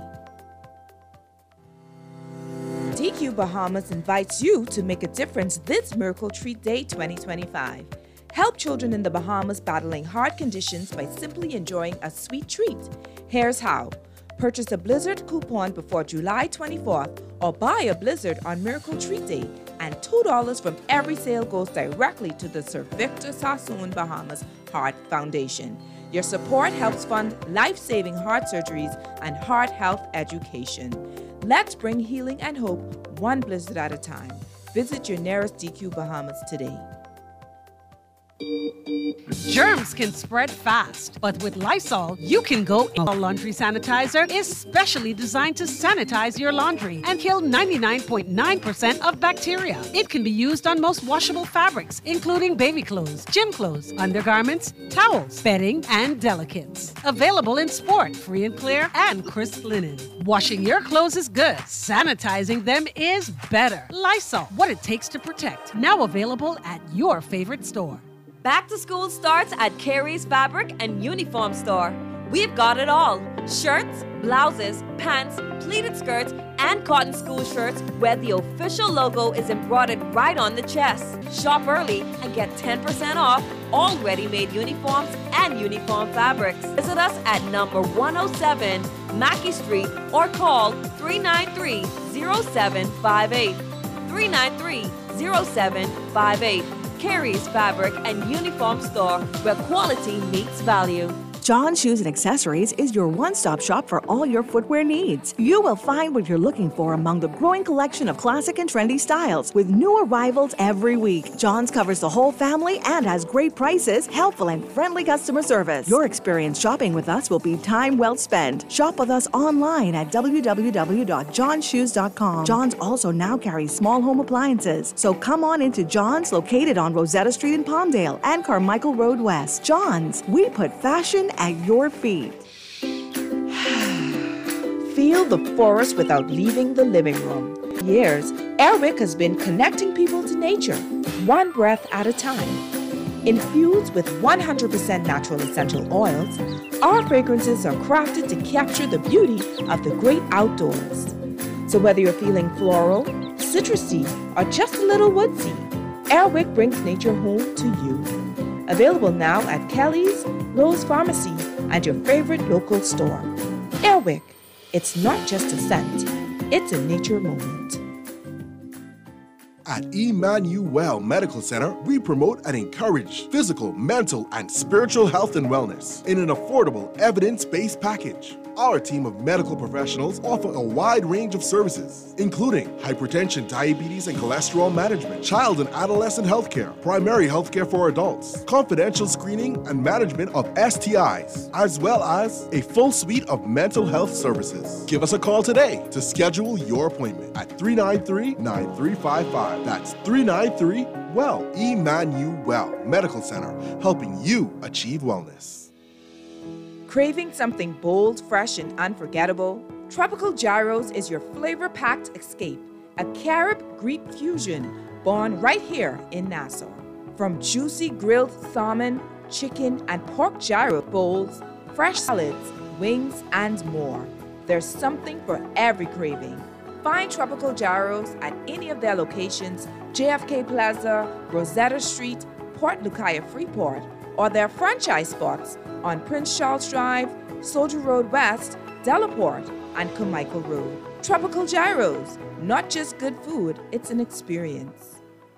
D Q Bahamas invites you to make a difference this Miracle Treat Day twenty twenty-five. Help children in the Bahamas battling heart conditions by simply enjoying a sweet treat. Here's how. Purchase a Blizzard coupon before July twenty-fourth or buy a Blizzard on Miracle Treat Day, and two dollars from every sale goes directly to the Sir Victor Sassoon Bahamas Heart Foundation. Your support helps fund life-saving heart surgeries and heart health education. Let's bring healing and hope one blizzard at a time. Visit your nearest D Q Bahamas today. Germs can spread fast, but with Lysol, you can go in. Lysol Laundry Sanitizer is specially designed to sanitize your laundry and kill ninety-nine point nine percent of bacteria. It can be used on most washable fabrics, including baby clothes, gym clothes, undergarments, towels, bedding, and delicates. Available in sport, free and clear, and crisp linen. Washing your clothes is good. Sanitizing them is better. Lysol, what it takes to protect. Now available at your favorite store. Back to school starts at Carey's Fabric and Uniform Store. We've got it all. Shirts, blouses, pants, pleated skirts, and cotton school shirts where the official logo is embroidered right on the chest. Shop early and get ten percent off all ready-made uniforms and uniform fabrics. Visit us at number one oh seven Mackey Street or call three nine three, zero seven five eight. three nine three, zero seven five eight. Carey's Fabric and Uniform Store, where quality meets value. John Shoes and Accessories is your one-stop shop for all your footwear needs. You will find what you're looking for among the growing collection of classic and trendy styles with new arrivals every week. John's covers the whole family and has great prices, helpful and friendly customer service. Your experience shopping with us will be time well spent. Shop with us online at w w w dot john shoes dot com. John's also now carries small home appliances, so come on into John's, located on Rosetta Street in Palmdale and Carmichael Road West. John's, we put fashion at your feet. Feel the forest without leaving the living room. For years, Airwick has been connecting people to nature, one breath at a time. Infused with one hundred percent natural essential oils, our fragrances are crafted to capture the beauty of the great outdoors. So whether you're feeling floral, citrusy, or just a little woodsy, Airwick brings nature home to you. Available now at Kelly's, Rose Pharmacy, and your favorite local store. Airwick, it's not just a scent, it's a nature moment. At Emmanuel Medical Center, we promote and encourage physical, mental, and spiritual health and wellness in an affordable, evidence-based package. Our team of medical professionals offer a wide range of services, including hypertension, diabetes, and cholesterol management, child and adolescent health care, primary health care for adults, confidential screening and management of S T Is, as well as a full suite of mental health services. Give us a call today to schedule your appointment at three nine three, nine three five five. That's three nine three, well, Emmanuel Medical Center, helping you achieve wellness. Craving something bold, fresh, and unforgettable? Tropical Gyros is your flavor-packed escape, a Carib-Greek fusion born right here in Nassau. From juicy grilled salmon, chicken, and pork gyro bowls, fresh salads, wings, and more, there's something for every craving. Find Tropical Gyros at any of their locations, J F K Plaza, Rosetta Street, Port Lucaya Freeport, or their franchise spots on Prince Charles Drive, Soldier Road West, Delaport, and Carmichael Road. Tropical Gyros, not just good food, it's an experience.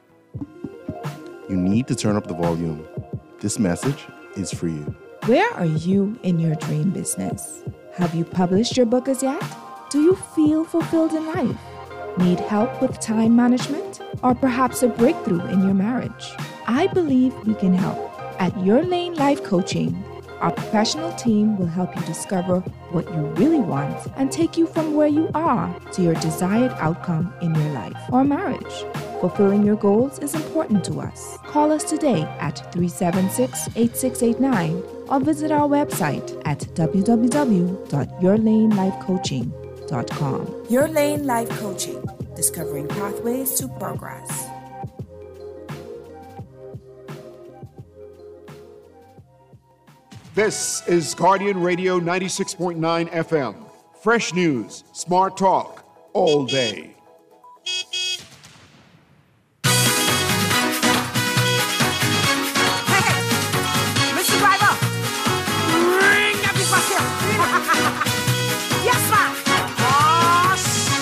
You need to turn up the volume. This message is for you. Where are you in your dream business? Have you published your book as yet? Do you feel fulfilled in life? Need help with time management? Or perhaps a breakthrough in your marriage? I believe we can help. At Your Lane Life Coaching, our professional team will help you discover what you really want and take you from where you are to your desired outcome in your life or marriage. Fulfilling your goals is important to us. Call us today at three seven six, eight six eight nine or visit our website at w w w dot your lane life coaching dot com. Your Lane Life Coaching, discovering pathways to progress. This is Guardian Radio ninety-six point nine F M. Fresh news, smart talk, all day. Mister Driver, bring everybody here. Yes, sir. Oh,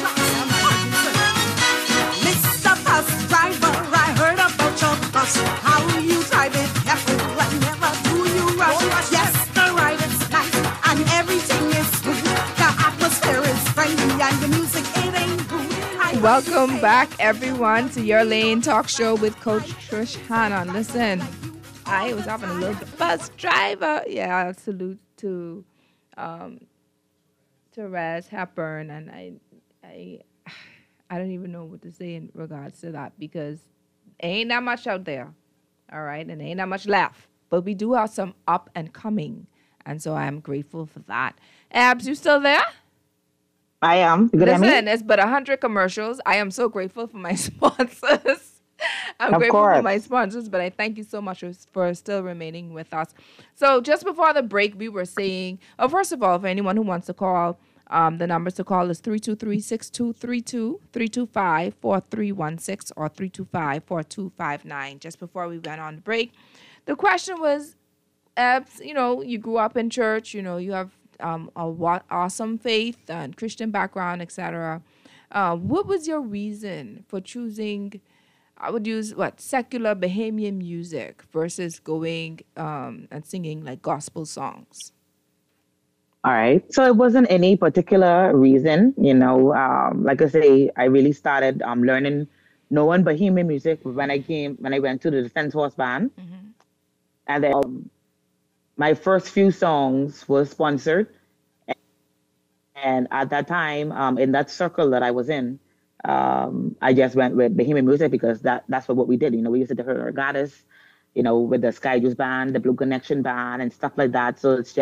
shucks. Mister Bus Driver, I heard about your bus. How you drive it, careful, and never do you rush. Yes, the ride is nice, and everything is smooth. The atmosphere is friendly, and the music, it ain't rude. Welcome back, everyone, to Your Lane Talk Show with Coach Trish Hanna. Listen, I was having a little bus driver. Yeah, salute to um, Therese Hepburn, and I, I, I don't even know what to say in regards to that because ain't that much out there, all right, and ain't that much left. But we do have some up and coming, and so I'm grateful for that. Abs, you still there? I am. Good Listen, it's but one hundred commercials. I am so grateful for my sponsors. I'm Of grateful for course. my sponsors, but I thank you so much for, for still remaining with us. So just before the break, we were saying, oh, first of all, for anyone who wants to call, um, the numbers to call is three two three, six two three two, three two five, four three one six, or three two five, four two five nine. Just before we went on the break, the question was, Ebs, you know, you grew up in church, you know, you have um, a wa- awesome faith and Christian background, et cetera. Uh, what was your reason for choosing, I would use, what, secular Bahamian music versus going um, and singing like gospel songs? All right. So it wasn't any particular reason, you know. Um, like I say, I really started um, learning, knowing Bahamian music when I came, when I went to the Defense Force Band. Mm-hmm. And then um, my first few songs were sponsored. And at that time, um, in that circle that I was in, um, I just went with Bahamian music because that that's what, what we did. You know, we used to hear our goddess, you know, with the Sky Juice Band, the Blue Connection Band, and stuff like that. So it's just,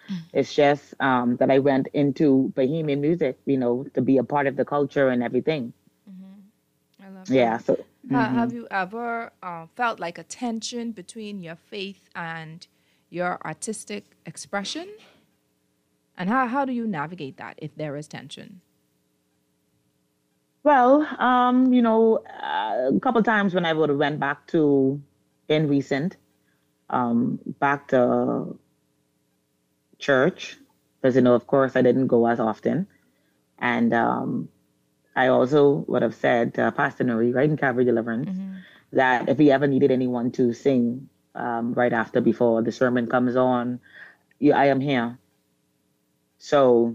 It's just um, that I went into Bahamian music, you know, to be a part of the culture and everything. I love Yeah. that. So, Ha- hmm have you ever uh, felt like a tension between your faith and your artistic expression? And how, how do you navigate that if there is tension? well, um, you know, uh, a couple times when I would have went back to in recent, um, back to church, because you know, of course, I didn't go as often, and um, I also would have said to Pastor Nuri, right in Calvary Deliverance, that if he ever needed anyone to sing um, right after before the sermon comes on, yeah, I am here. So,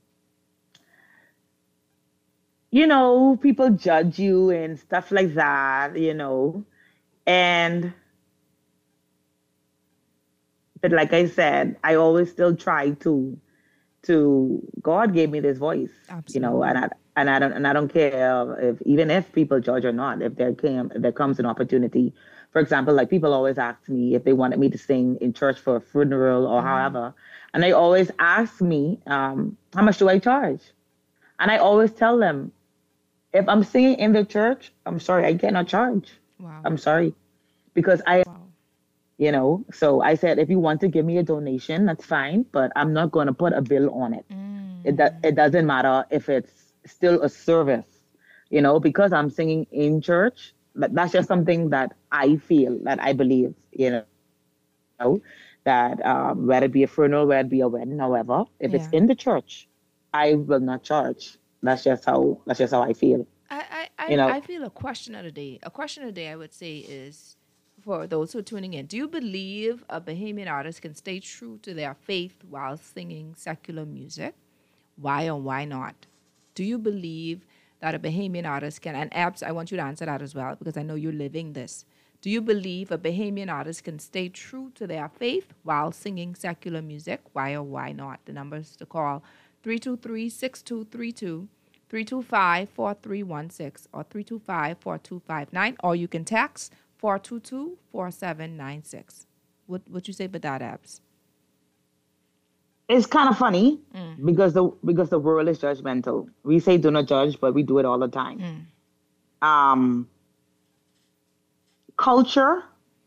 you know, people judge you and stuff like that, you know. And, but like I said, I always still try to, to, God gave me this voice, you know, and Absolutely. I, and I don't, and I don't care if, even if people judge or not, if there came, if there comes an opportunity. For example, like people always ask me if they wanted me to sing in church for a funeral or however. And they always ask me, um, how much do I charge? And I always tell them, if I'm singing in the church, I'm sorry, I cannot charge. Wow. I'm sorry. Because I, Wow. you know, so I said, if you want to give me a donation, that's fine, but I'm not going to put a bill on it. It, do, it doesn't matter if it's still a service, you know, because I'm singing in church. But that's just something that I feel, that I believe, you know, that um, whether it be a funeral, whether it be a wedding, however, if it's Yeah. in the church, I will not charge. That's just how, that's just how I feel, I, I, you I, know. I feel a question of the day. A question of the day, I would say, is for those who are tuning in. Do you believe a Bahamian artist can stay true to their faith while singing secular music? Why or why not? Do you believe that a Bahamian artist can, and Abs, I want you to answer that as well because I know you're living this. Do you believe a Bahamian artist can stay true to their faith while singing secular music? Why or why not? The numbers to call three two three, six two three two, three two five, four three one six, or three two five, four two five nine, or you can text four two two, four seven nine six. What what you say about that, Abs? It's kind of funny because the because the world is judgmental. We say do not judge, but we do it all the time. Um, culture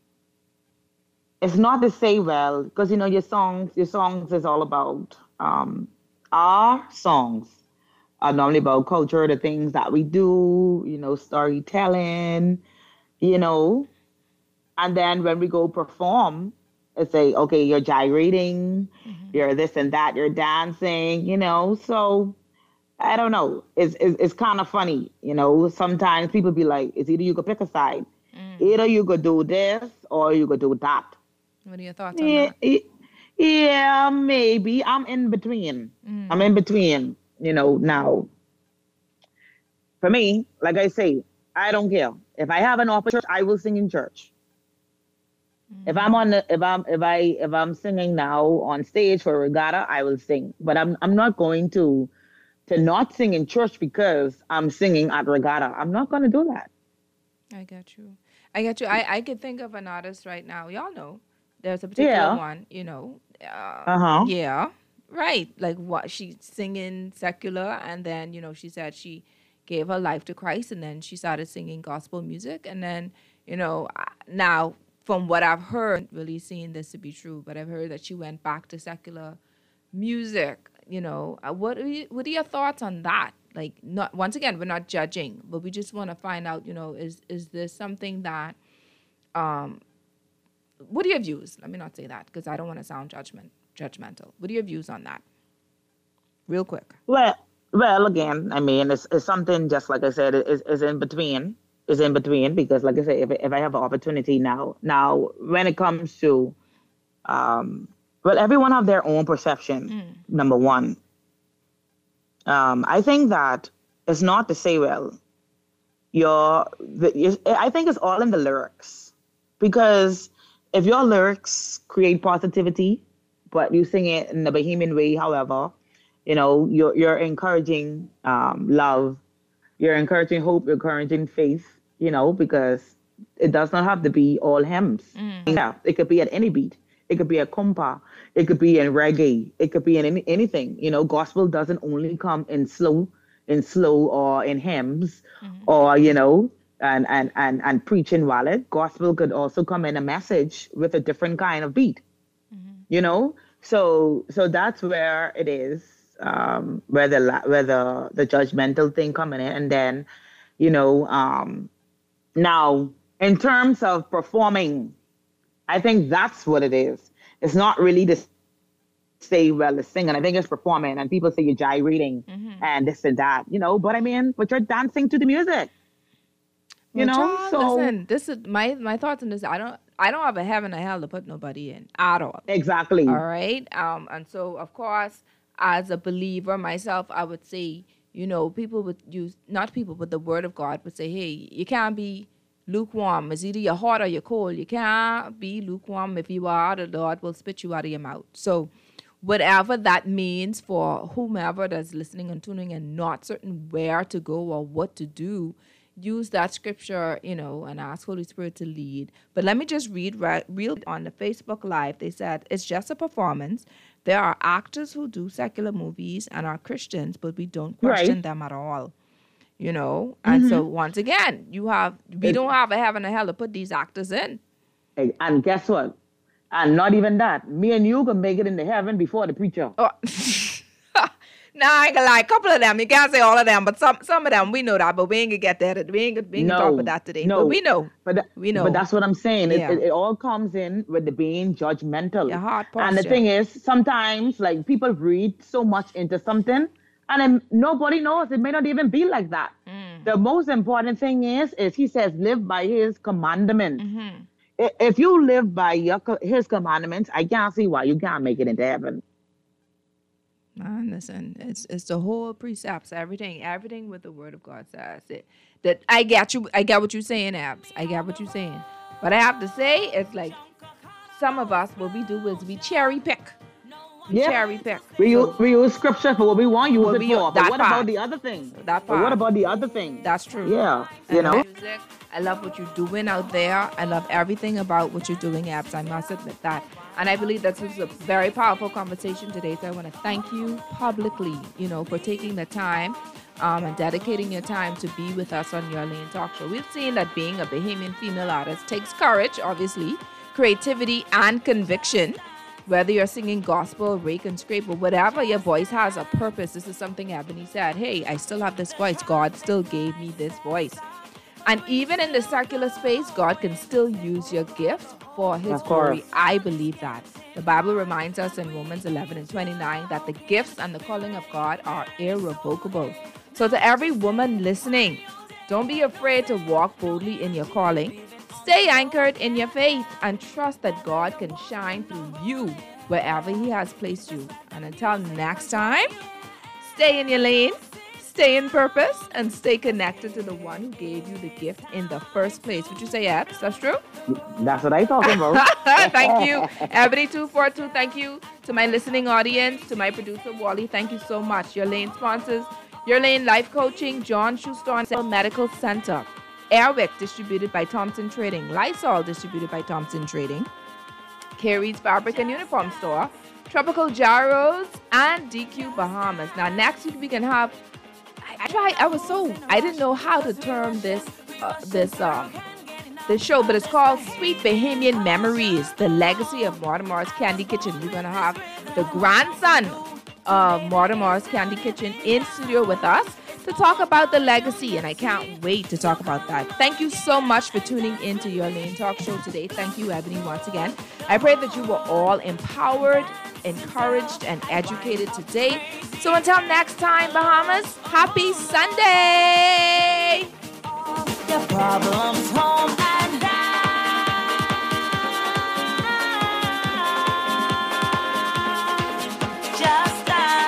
is not to say, well, because you know your songs your songs is all about um, our songs are normally about culture, the things that we do, you know, storytelling, you know, and then when we go perform, it's say, okay, you're gyrating, you're this and that, you're dancing, you know. So I don't know. It's it's, it's kind of funny, you know. Sometimes people be like, it's either you could pick a side, either you could do this or you could do that. What are your thoughts on Yeah, that? it- yeah, maybe I'm in between. I'm in between, you know. Now, for me, like I say, I don't care. If I have an opportunity, I will sing in church. If I'm on the, if I'm if I if I'm singing now on stage for regatta, I will sing. But I'm I'm not going to to not sing in church because I'm singing at regatta. I'm not going to do that. I get you. I get you. I, I could think of an artist right now. Y'all know there's a particular Yeah. one, you know. Uh, Uh huh. yeah. Right. Like what she's singing secular and then, you know, she said she gave her life to Christ and then she started singing gospel music and then, you know, I- now from what I've heard, really seeing this to be true, but I've heard that she went back to secular music, you know. Uh, What are you, what are your thoughts on that? Like not once again, we're not judging, but we just want to find out, you know, is is this something that um what are your views? Let me not say that because I don't want to sound judgment judgmental. What are your views on that? Real quick. Well, well, again, I mean, it's, it's something just like I said, is is in between, is in between because, like I said, if if I have an opportunity now, now when it comes to, um, well, everyone have their own perception. Number one, um, I think that it's not to say, well, your, the, you- I think it's all in the lyrics because if your lyrics create positivity, but you sing it in the Bahamian way, however, you know, you're you're encouraging um, love, you're encouraging hope, you're encouraging faith, you know, because it does not have to be all hymns. Yeah, it could be at any beat. It could be a compa. It could be in reggae. It could be in any, anything. You know, gospel doesn't only come in slow, in slow or in hymns, mm-hmm. or you know, and and and and preaching wallet. Gospel could also come in a message with a different kind of beat. Mm-hmm. You know, so so that's where it is, um, where the where the the judgmental thing coming in, and then, you know, um, now in terms of performing, I think that's what it is. It's not really to say, well, it's singing. I think it's performing. And people say you're gyrating mm-hmm. and this and that, you know. But I mean, but you're dancing to the music, you well, know. John, so listen, this is my my thoughts on this. I don't I don't have a heaven or hell to put nobody in at all. Exactly. All right. Um. And so, of course, as a believer myself, I would say, you know, people would use, not people, but the Word of God would say, hey, you can't be lukewarm. It's either you're hot or you're cold. You can't be lukewarm. If you are, the Lord will spit you out of your mouth. So whatever that means for whomever that's listening and tuning and not certain where to go or what to do, use that scripture, you know, and ask Holy Spirit to lead. But let me just read right, real on the Facebook Live. They said, it's just a performance. There are actors who do secular movies and are Christians, but we don't question Right. them at all. You know, and so once again, you have we don't have a heaven or hell to put these actors in. And and guess what? And not even that. Me and you can make it into heaven before the preacher. Oh. Nah, I ain't gonna lie. A couple of them, you can't say all of them, but some some of them we know that, but we ain't gonna get that. We ain't gonna, we ain't gonna talk about that today. No, But we know. But that, we know. But that's what I'm saying. It, Yeah. it, it all comes in with the being judgmental. Your heart And the posture. thing is, sometimes like people read so much into something, and then nobody knows. It may not even be like that. Mm. The most important thing is, is he says, live by his commandments. Mm-hmm. I- If you live by your co- his commandments, I can't see why you can't make it into heaven. Man, listen, it's it's the whole precepts, everything, everything with the Word of God says it. That I get you, I get what you're saying, Abs. I get what you're saying, but I have to say, it's like some of us, what we do is we cherry pick, we Yeah. cherry pick. We So use, we use scripture for what we want to use What it we- for. But that what part. about the other thing? That But what part. about the other thing? That's true. Yeah, I you love know. music. I love what you're doing out there. I love everything about what you're doing, Abs. I must admit that. And I believe that this is a very powerful conversation today. So I want to thank you publicly, you know, for taking the time um, and dedicating your time to be with us on Your Lane Talk Show. We've seen that being a Bahamian female artist takes courage, obviously, creativity, and conviction. Whether you're singing gospel, rake and scrape, or whatever, your voice has a purpose. This is something Ebony said. Hey, I still have this voice. God still gave me this voice. And even in the secular space, God can still use your gift for his Of course. glory. I believe that. The Bible reminds us in Romans eleven and twenty-nine that the gifts and the calling of God are irrevocable. So to every woman listening, don't be afraid to walk boldly in your calling. Stay anchored in your faith and trust that God can shine through you wherever he has placed you. And until next time, stay in your lane, stay in purpose, and stay connected to the one who gave you the gift in the first place. Would you say yes? That's true? That's what I talking about. Thank you. Ebony two forty-two, thank you to my listening audience, to my producer, Wally. Thank you so much. Your Lane sponsors, Your Lane Life Coaching, John Schuster Medical Center, Airwick, distributed by Thompson Trading, Lysol, distributed by Thompson Trading, Carey's Fabric and Uniform Store, Tropical Gyros, and D Q Bahamas. Now, next week we can have, I, I tried, I was so, I didn't know how to term this, uh, this, um, the show, but it's called Sweet Bahamian Memories, the legacy of Mortimer's Candy Kitchen. We're going to have the grandson of Mortimer's Candy Kitchen in studio with us to talk about the legacy, and I can't wait to talk about that. Thank you so much for tuning into Your Lane Talk Show today. Thank you, Ebony, once again. I pray that you were all empowered, encouraged, and educated today. So until next time, Bahamas, happy Sunday! Your problem